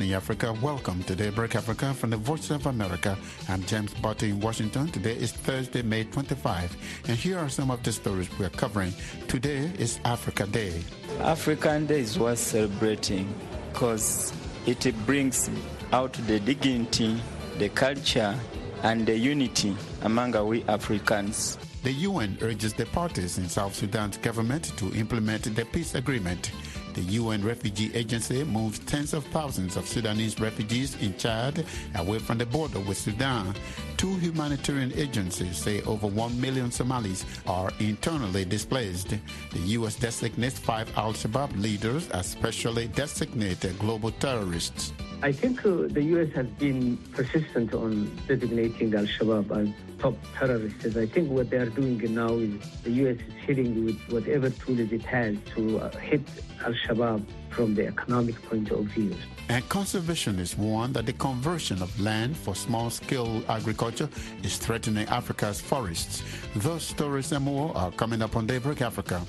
morning, Africa. Welcome to Daybreak Africa from the Voice of America. I'm James Botti in Washington. Today is Thursday, May 25. And here are some of the stories we're covering. Today is Africa Day. African Day is worth celebrating because it brings out the dignity, the culture, and the unity among we Africans. The UN urges the parties in South Sudan's government to implement the peace agreement. The UN Refugee Agency moves tens of thousands of Sudanese refugees in Chad away from the border with Sudan. Two humanitarian agencies say over 1 million Somalis are internally displaced. The U.S. designates 5 al-Shabaab leaders as specially designated global terrorists. I think the U.S. has been persistent on designating al-Shabaab as top terrorists. I think what they are doing now is the U.S. is hitting with whatever tools it has to hit al-Shabaab from the economic point of view. And conservationists warn that the conversion of land for small-scale agriculture is threatening Africa's forests. Those stories and more are coming up on Daybreak Africa.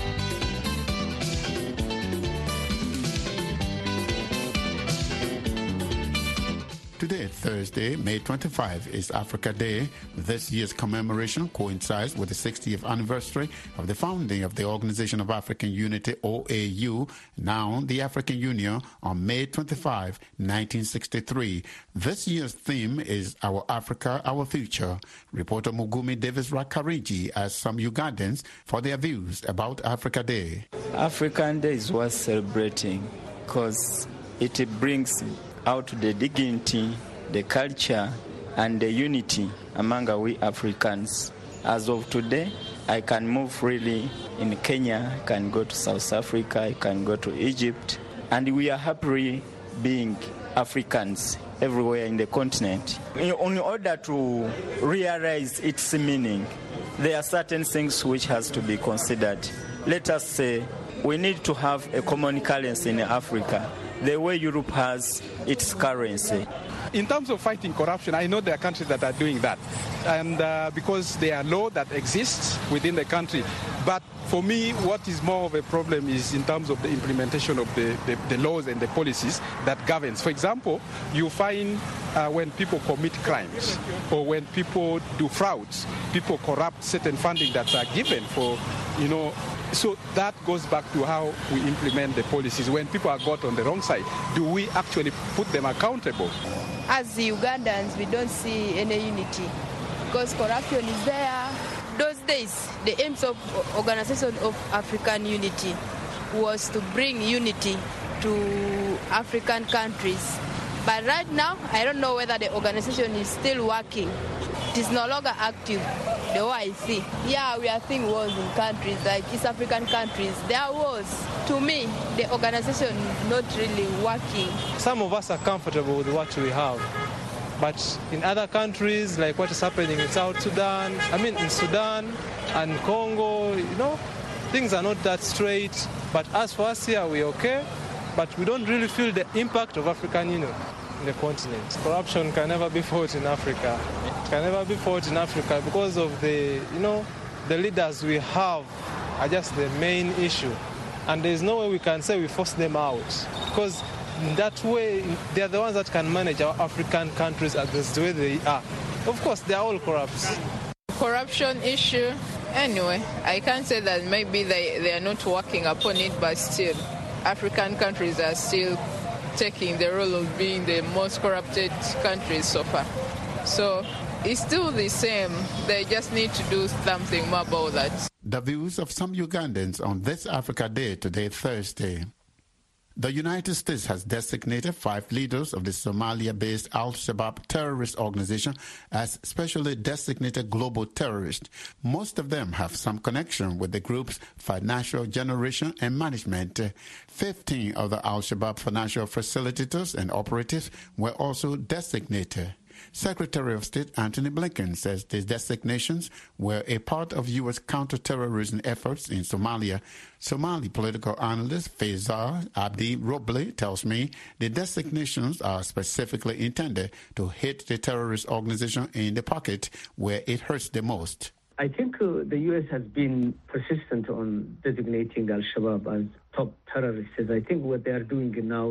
Today, Thursday, May 25, is Africa Day. This year's commemoration coincides with the 60th anniversary of the founding of the Organization of African Unity, OAU, now the African Union, on May 25, 1963. This year's theme is Our Africa, Our Future. Reporter Mugumi Davis Rakariji asked some Ugandans for their views about Africa Day. African Day is worth celebrating because it brings out the dignity, the culture, and the unity among we Africans. As of today, I can move freely in Kenya, I can go to South Africa, I can go to Egypt, and we are happy being Africans everywhere in the continent. In order to realize its meaning, there are certain things which has to be considered. Let us say we need to have a common currency in Africa, the way Europe has its currency. In terms of fighting corruption, I know there are countries that are doing that, and because there are laws that exist within the country. But for me, what is more of a problem is in terms of the implementation of the laws and the policies that governs. For example, you find when people commit crimes or when people do frauds, people corrupt certain funding that are given for, so that goes back to how we implement the policies. When people are got on the wrong side, do we actually put them accountable? As the Ugandans, we don't see any unity because corruption is there. Those days, the aims of Organization of African Unity was to bring unity to African countries. But right now, I don't know whether the organization is still working. It is no longer active, the way I see. Yeah, we are seeing wars in countries like East African countries. There are wars. To me, the organization is not really working. Some of us are comfortable with what we have. But in other countries, like what is happening in South Sudan, in Sudan and Congo, things are not that straight. But as for us here, we're okay. But we don't really feel the impact of African Union in the continent. Corruption can never be fought in Africa. It can never be fought in Africa because of the leaders we have are just the main issue. And there's no way we can say we force them out. Because in that way, they are the ones that can manage our African countries as the way they are. Of course, they are all corrupt. Corruption issue, anyway, I can't say that maybe they are not working upon it, but still, African countries are still taking the role of being the most corrupted countries so far. So it's still the same. They just need to do something more about that. The views of some Ugandans on this Africa Day today, Thursday. The United States has designated 5 leaders of the Somalia-based al-Shabaab terrorist organization as specially designated global terrorists. Most of them have some connection with the group's financial generation and management. 15 other al-Shabaab financial facilitators and operatives were also designated. Secretary of State Antony Blinken says these designations were a part of U.S. counterterrorism efforts in Somalia. Somali political analyst Faisal Abdi Roble tells me the designations are specifically intended to hit the terrorist organization in the pocket where it hurts the most. I think the U.S. has been persistent on designating al-Shabaab as top terrorists. I think what they are doing now is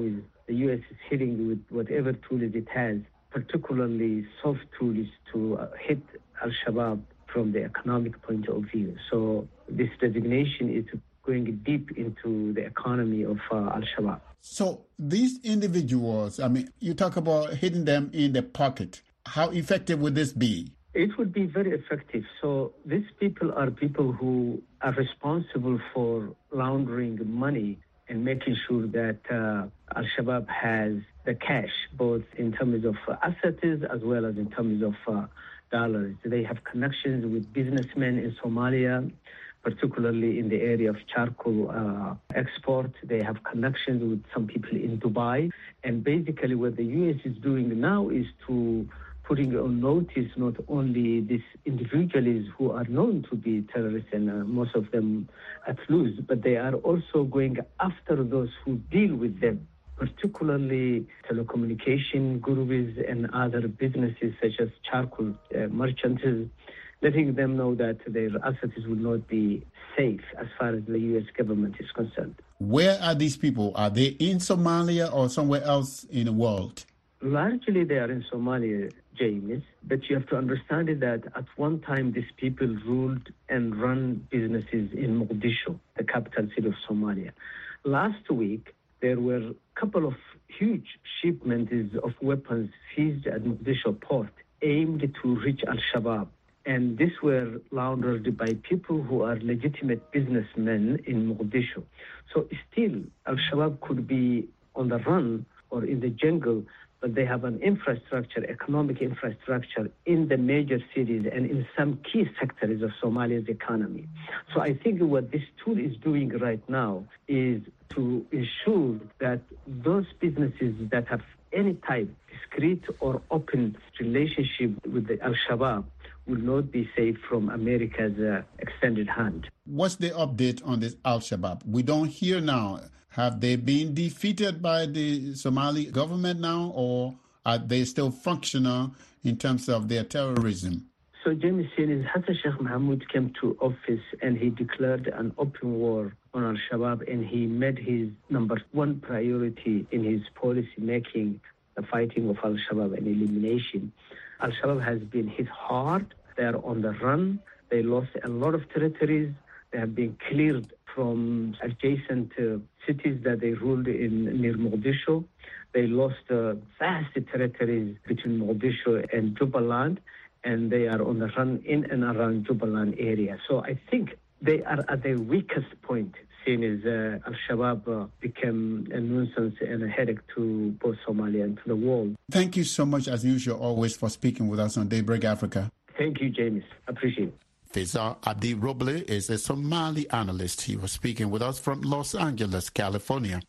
the U.S. is hitting with whatever tools it has, particularly soft tools to hit Al-Shabaab from the economic point of view. So this designation is going deep into the economy of Al-Shabaab. So these individuals, you talk about hitting them in the pocket. How effective would this be? It would be very effective. So these people are people who are responsible for laundering money and making sure that Al-Shabaab has the cash, both in terms of assets as well as in terms of dollars. They have connections with businessmen in Somalia, particularly in the area of charcoal export. They have connections with some people in Dubai. And basically what the U.S. is doing now is to putting on notice not only these individuals who are known to be terrorists and most of them at loose, but they are also going after those who deal with them, particularly telecommunication gurus and other businesses such as charcoal merchants, letting them know that their assets will not be safe as far as the U.S. government is concerned. Where are these people? Are they in Somalia or somewhere else in the world? Largely they are in Somalia, James, but you have to understand that at one time these people ruled and run businesses in Mogadishu, the capital city of Somalia. Last week, there were a couple of huge shipments of weapons seized at Mogadishu port aimed to reach Al-Shabaab. And these were laundered by people who are legitimate businessmen in Mogadishu. So still, Al-Shabaab could be on the run or in the jungle, but they have an infrastructure, economic infrastructure in the major cities and in some key sectors of Somalia's economy. So I think what this tool is doing right now is to ensure that those businesses that have any type, discreet or open relationship with the Al-Shabaab will not be safe from America's extended hand. What's the update on this Al-Shabaab? We don't hear now. Have they been defeated by the Somali government now, or are they still functional in terms of their terrorism? So, James, since Hassan Sheikh Mohamud came to office and he declared an open war on Al-Shabaab, and he made his number one priority in his policy making, the fighting of Al-Shabaab and elimination. Al-Shabaab has been hit hard. They are on the run. They lost a lot of territories. They have been cleared from adjacent cities that they ruled in near Mogadishu. They lost vast territories between Mogadishu and Jubaland, and they are on the run in and around Jubaland area. So I think they are at their weakest point, seeing as Al-Shabaab became a nuisance and a headache to both Somalia and to the world. Thank you so much, as usual, always for speaking with us on Daybreak Africa. Thank you, James. Appreciate it. Faisal Abdi Roble is a Somali analyst. He was speaking with us from Los Angeles, California.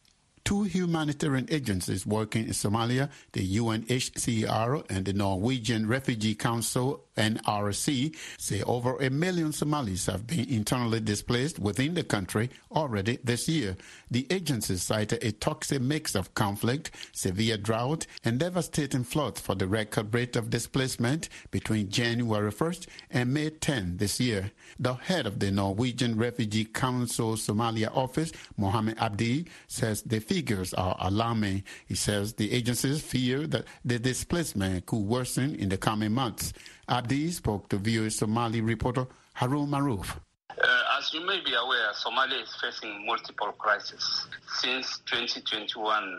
Two humanitarian agencies working in Somalia, the UNHCR and the Norwegian Refugee Council, NRC, say over 1 million Somalis have been internally displaced within the country already this year. The agencies cited a toxic mix of conflict, severe drought, and devastating floods for the record rate of displacement between January 1st and May 10 this year. The head of the Norwegian Refugee Council Somalia office, Mohammed Abdi, says the figures are alarming. He says the agencies fear that the displacement could worsen in the coming months. Abdi spoke to VOA Somali reporter Harun Maruf. As you may be aware, Somalia is facing multiple crises. Since 2021,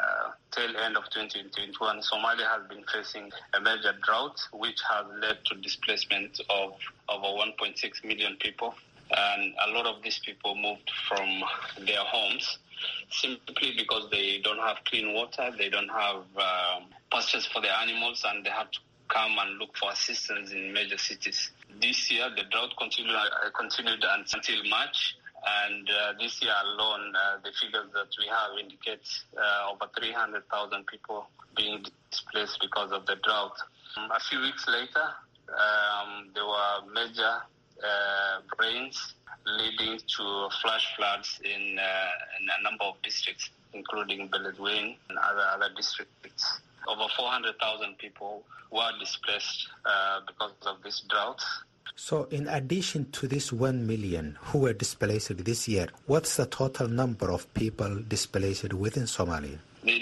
tail end of 2021, Somalia has been facing a major drought, which has led to displacement of over 1.6 million people. And a lot of these people moved from their homes simply because they don't have clean water, they don't have pastures for their animals, and they have to come and look for assistance in major cities. This year, the drought continued until March, and this year alone, the figures that we have indicate over 300,000 people being displaced because of the drought. A few weeks later, there were major rains leading to flash floods in a number of districts, including Beledweyne and other districts. Over 400,000 people were displaced because of this drought. So in addition to this 1 million who were displaced this year, what's the total number of people displaced within Somalia? The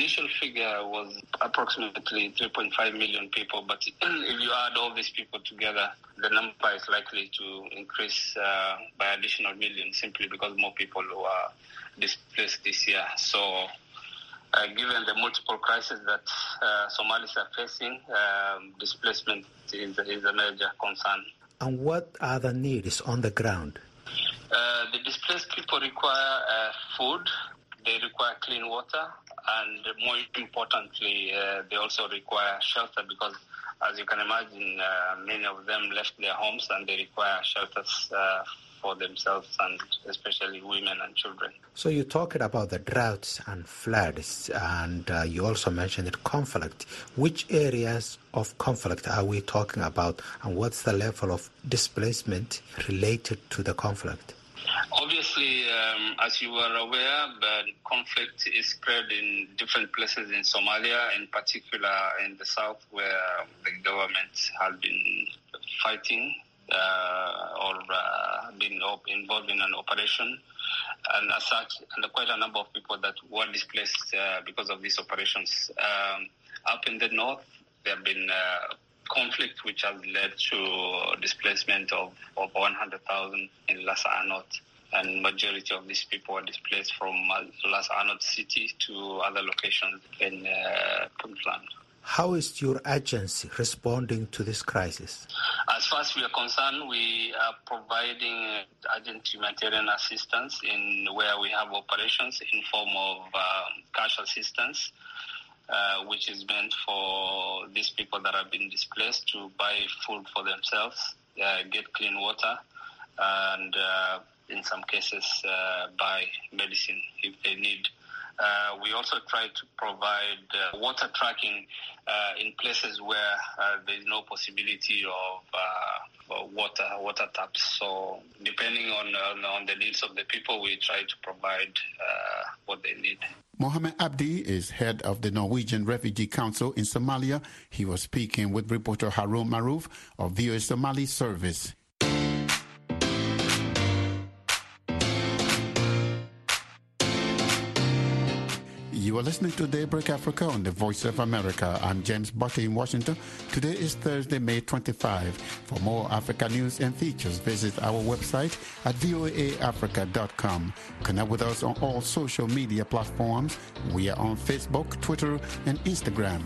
was approximately 3.5 million people. But if you add all these people together, the number is likely to increase by additional millions simply because more people who are displaced this year. So given the multiple crises that Somalis are facing, displacement is a major concern. And what are the needs on the ground? The displaced people require food, they require clean water, and more importantly, they also require shelter because, as you can imagine, many of them left their homes and they require shelters for themselves and especially women and children. So you're talking about the droughts and floods, and you also mentioned the conflict. Which areas of conflict are we talking about, and what's the level of displacement related to the conflict? Obviously, as you are aware, the conflict is spread in different places in Somalia, in particular in the south, where the government has been fighting or been involved in an operation. And as such, and quite a number of people that were displaced because of these operations. Up in the north, there have been conflict which has led to displacement of 100,000 in Las Anod, and majority of these people were displaced from Las Anod city to other locations in Puntland. How is your agency responding to this crisis? As far as we are concerned, we are providing urgent humanitarian assistance in where we have operations in form of cash assistance, which is meant for these people that have been displaced to buy food for themselves, get clean water, and in some cases buy medicine if they need. We also try to provide water tracking in places where there is no possibility of water taps. So depending on the needs of the people, we try to provide what they need. Mohamed Abdi is head of the Norwegian Refugee Council in Somalia. He was speaking with reporter Harun Maruf of VOA Somali Service. You are listening to Daybreak Africa on the Voice of America. I'm James Botte in Washington. Today is Thursday, May 25. For more Africa news and features, visit our website at voaafrica.com. Connect with us on all social media platforms. We are on Facebook, Twitter, and Instagram.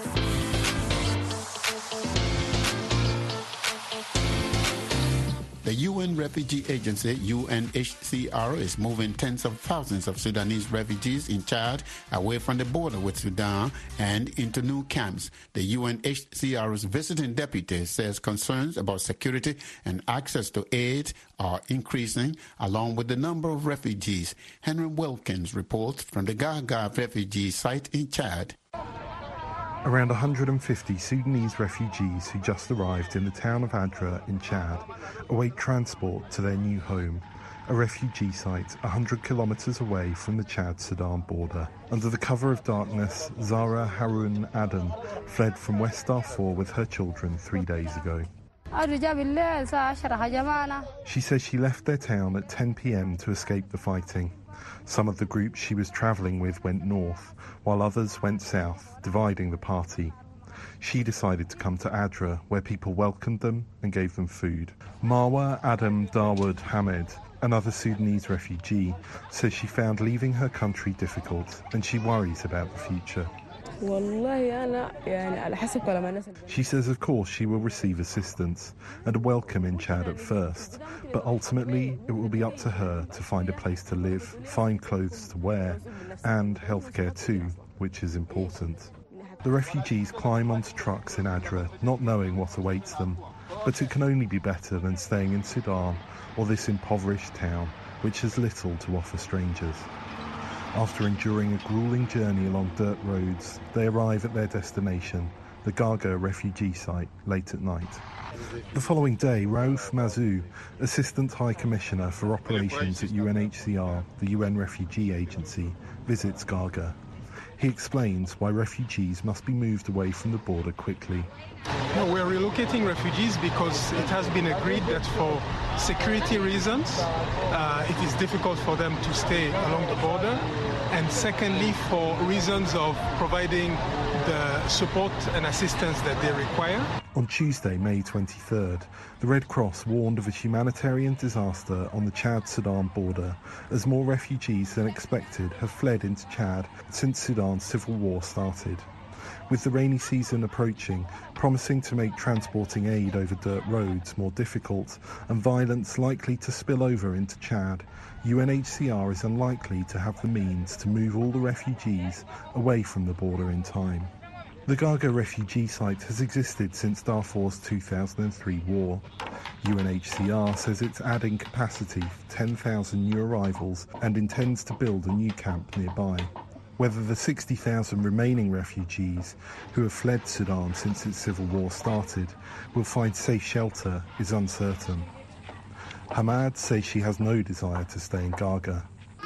The UN Refugee Agency, UNHCR, is moving tens of thousands of Sudanese refugees in Chad away from the border with Sudan and into new camps. The UNHCR's visiting deputy says concerns about security and access to aid are increasing, along with the number of refugees. Henry Wilkins reports from the Gaga refugee site in Chad. Around 150 Sudanese refugees who just arrived in the town of Adra in Chad await transport to their new home, a refugee site 100 kilometres away from the Chad-Sudan border. Under the cover of darkness, Zara Harun Aden fled from West Darfur with her children 3 days ago. She says she left their town at 10 p.m. to escape the fighting. Some of the groups she was travelling with went north, while others went south, dividing the party. She decided to come to Adra, where people welcomed them and gave them food. Marwa Adam Dawood Hamed, another Sudanese refugee, says she found leaving her country difficult and she worries about the future. She says of course she will receive assistance and a welcome in Chad at first, but ultimately it will be up to her to find a place to live, find clothes to wear, and healthcare too, which is important. The refugees climb onto trucks in Adra, not knowing what awaits them, but it can only be better than staying in Sudan or this impoverished town, which has little to offer strangers. After enduring a grueling journey along dirt roads, they arrive at their destination, the Gaga refugee site, late at night. The following day, Raouf Mazou, Assistant High Commissioner for Operations at UNHCR, the UN Refugee Agency, visits Gaga. He explains why refugees must be moved away from the border quickly. No, we're relocating refugees because it has been agreed that for security reasons, it is difficult for them to stay along the border. and secondly for reasons of providing the support and assistance that they require. On Tuesday, May 23rd, the Red Cross warned of a humanitarian disaster on the Chad-Sudan border as more refugees than expected have fled into Chad since Sudan's civil war started. With the rainy season approaching, promising to make transporting aid over dirt roads more difficult and violence likely to spill over into Chad, UNHCR is unlikely to have the means to move all the refugees away from the border in time. The Gaga refugee site has existed since Darfur's 2003 war. UNHCR says it's adding capacity for 10,000 new arrivals and intends to build a new camp nearby. Whether the 60,000 remaining refugees who have fled Sudan since its civil war started will find safe shelter is uncertain. Hamad says she has no desire to stay in Gaga.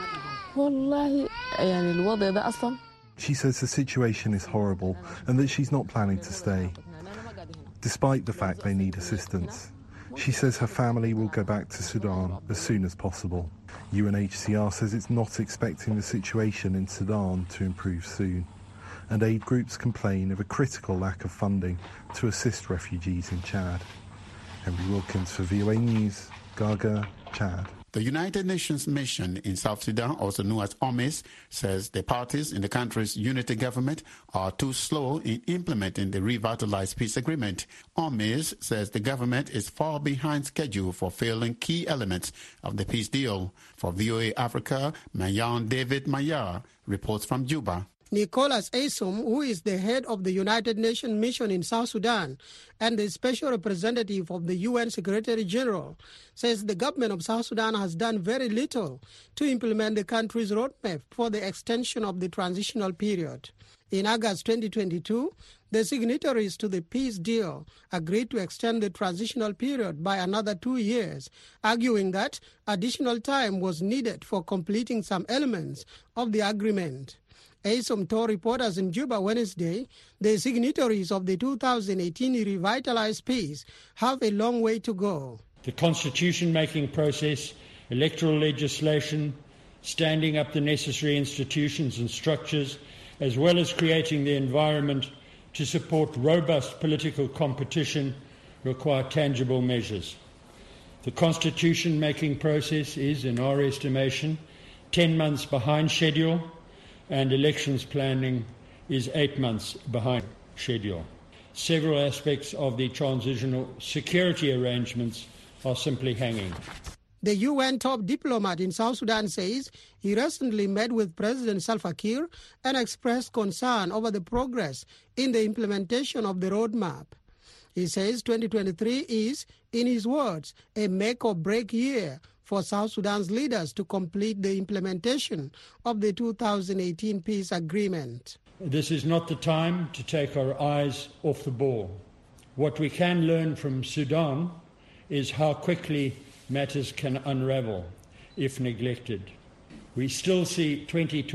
She says the situation is horrible and that she's not planning to stay, despite the fact they need assistance. She says her family will go back to Sudan as soon as possible. UNHCR says it's not expecting the situation in Sudan to improve soon, and aid groups complain of a critical lack of funding to assist refugees in Chad. Henry Wilkins for VOA News, Gaga, Chad. The United Nations mission in South Sudan, also known as UNMISS, says the parties in the country's unity government are too slow in implementing the revitalized peace agreement. UNMISS says the government is far behind schedule for fulfilling key elements of the peace deal. For VOA Africa, Mayan David Mayar reports from Juba. Nicholas Aysom, who is the head of the United Nations mission in South Sudan and the special representative of the UN Secretary General, says the government of South Sudan has done very little to implement the country's roadmap for the extension of the transitional period. In August 2022, the signatories to the peace deal agreed to extend the transitional period by another 2 years, arguing that additional time was needed for completing some elements of the agreement. Aysom told reporters in Juba Wednesday the signatories of the 2018 revitalized peace have a long way to go. The constitution-making process, electoral legislation, standing up the necessary institutions and structures, as well as creating the environment to support robust political competition, require tangible measures. The constitution-making process is, in our estimation, 10 months behind schedule, and elections planning is 8 months behind schedule. Several aspects of the transitional security arrangements are simply hanging. The UN top diplomat in South Sudan says he recently met with President Salva Kiir and expressed concern over the progress in the implementation of the roadmap. He says 2023 is, in his words, a make-or-break year for South Sudan's leaders to complete the implementation of the 2018 peace agreement. This is not the time to take our eyes off the ball. What we can learn from Sudan is how quickly matters can unravel if neglected. We still see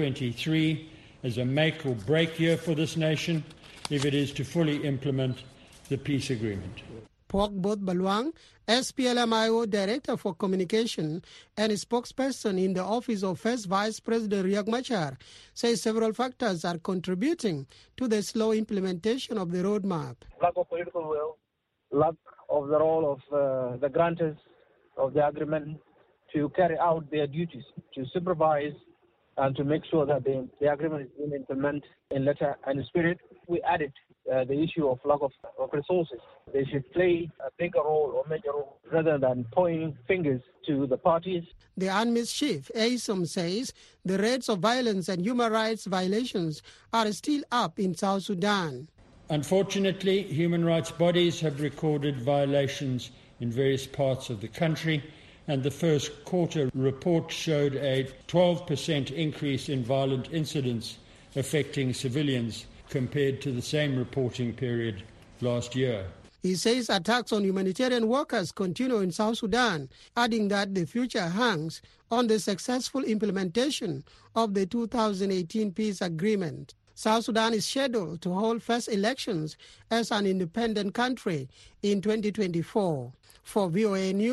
2023 as a make-or-break year for this nation if it is to fully implement the peace agreement. Pokbot Balwang, SPLM-IO Director for Communication and spokesperson in the office of First Vice President Riek Machar, says several factors are contributing to the slow implementation of the roadmap. Lack of political will, lack of the role of the grantors of the agreement to carry out their duties, to supervise and to make sure that the agreement is being implemented in letter and spirit. We added the issue of lack of resources. They should play a bigger role or major role rather than pointing fingers to the parties. The UNMISS chief, Aysom, says the rates of violence and human rights violations are still up in South Sudan. Unfortunately, human rights bodies have recorded violations in various parts of the country, and the first quarter report showed a 12% increase in violent incidents affecting civilians compared to the same reporting period last year. He says attacks on humanitarian workers continue in South Sudan, adding that the future hangs on the successful implementation of the 2018 peace agreement. South Sudan is scheduled to hold first elections as an independent country in 2024. For VOA News,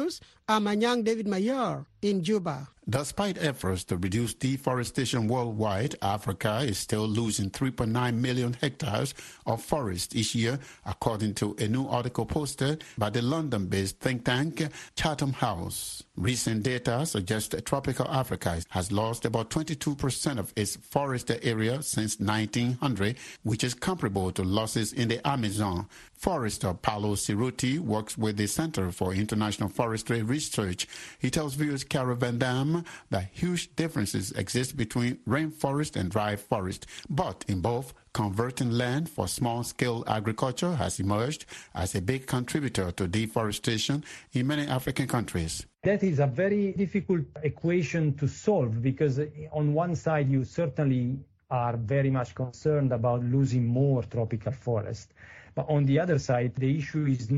Amanyang David Mayer in Juba. Despite efforts to reduce deforestation worldwide, Africa is still losing 3.9 million hectares of forest each year, according to a new article posted by the London-based think tank Chatham House. Recent data suggests that tropical Africa has lost about 22% of its forested area since 1900, which is comparable to losses in the Amazon. Forester Paulo Cerruti works with the Center for International Forestry Research. He tells viewers Cara Van Dam that huge differences exist between rainforest and dry forest, but in both, converting land for small-scale agriculture has emerged as a big contributor to deforestation in many African countries. That is a very difficult equation to solve because on one side you certainly are very much concerned about losing more tropical forest. But on the other side, the issue is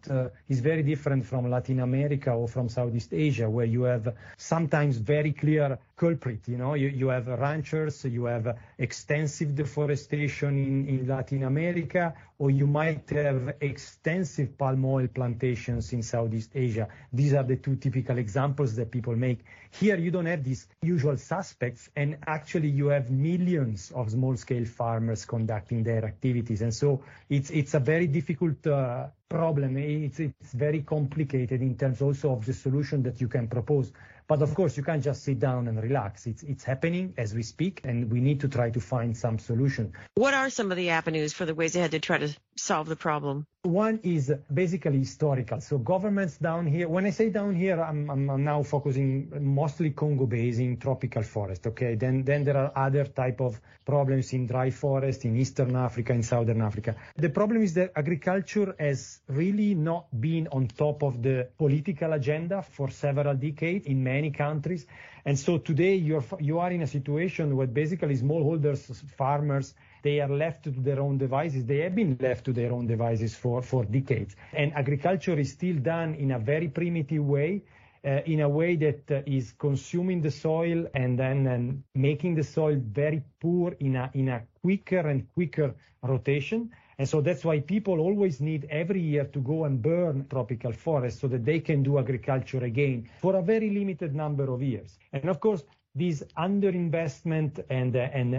is very different from Latin America or from Southeast Asia, where you have sometimes very clear culprit. You have ranchers, you have extensive deforestation in Latin America, or you might have extensive palm oil plantations in Southeast Asia. These are the two typical examples that people make. Here, you don't have these usual suspects, and actually you have millions of small-scale farmers conducting their activities. And so it's a very difficult problem. It's very complicated in terms also of the solution that you can propose. But of course, you can't just sit down and relax. It's happening as we speak, and we need to try to find some solution. What are some of the avenues for the ways ahead to try to solve the problem? One is basically historical. So governments down here, when I say down here, I'm now focusing mostly Congo Basin, tropical forest, okay? Then there are other type of problems in dry forest, in Eastern Africa, in Southern Africa. The problem is that agriculture has really not been on top of the political agenda for several decades in many countries. And so today you are in a situation where basically smallholders, farmers, they are left to their own devices. They have been left to their own devices for decades. And agriculture is still done in a very primitive way, in a way that is consuming the soil and then making the soil very poor in a quicker and quicker rotation. And so that's why people always need every year to go and burn tropical forests so that they can do agriculture again for a very limited number of years. And of course, this underinvestment and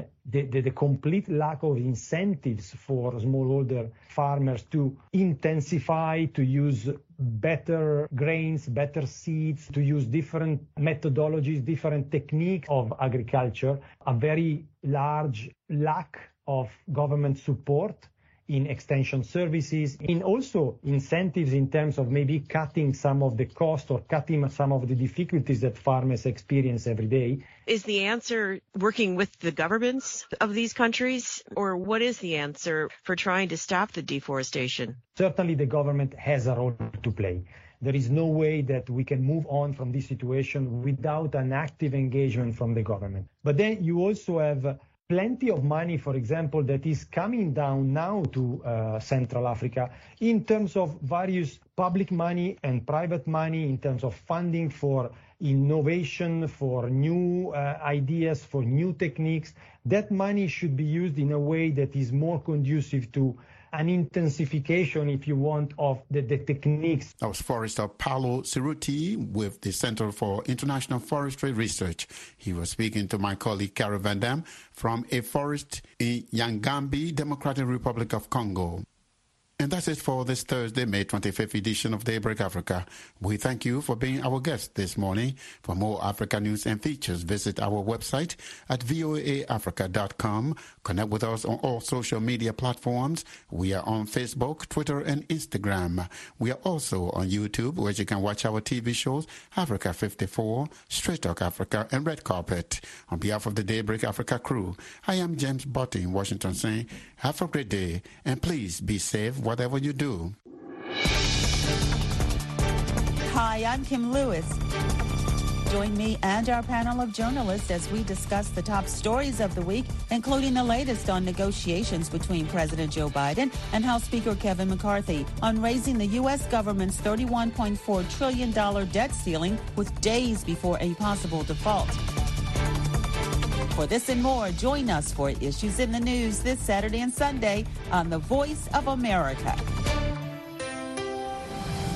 the complete lack of incentives for smallholder farmers to intensify, to use better grains, better seeds, to use different methodologies, different techniques of agriculture, a very large lack of government support in extension services, in also incentives in terms of maybe cutting some of the cost or cutting some of the difficulties that farmers experience every day. Is the answer working with the governments of these countries, or what is the answer for trying to stop the deforestation? Certainly the government has a role to play. There is no way that we can move on from this situation without an active engagement from the government. But then you also have plenty of money, for example, that is coming down now to Central Africa in terms of various public money and private money, in terms of funding for innovation, for new ideas, for new techniques. That money should be used in a way that is more conducive to an intensification, if you want, of the techniques. That was Forester Paulo Cerruti with the Center for International Forestry Research. He was speaking to my colleague Cara Van Dam from a forest in Yangambi, Democratic Republic of Congo. And that's it for this Thursday, May 25th edition of Daybreak Africa. We thank you for being our guest this morning. For more Africa news and features, visit our website at voaafrica.com. Connect with us on all social media platforms. We are on Facebook, Twitter, and Instagram. We are also on YouTube, where you can watch our TV shows, Africa 54, Straight Talk Africa, and Red Carpet. On behalf of the Daybreak Africa crew, I am James Botti in Washington saying, have a great day, and please be safe whatever you do. Hi, I'm Kim Lewis. Join me and our panel of journalists as we discuss the top stories of the week, including the latest on negotiations between President Joe Biden and House Speaker Kevin McCarthy on raising the U.S. government's $31.4 trillion debt ceiling with days before a possible default. For this and more, join us for Issues in the News this Saturday and Sunday on The Voice of America.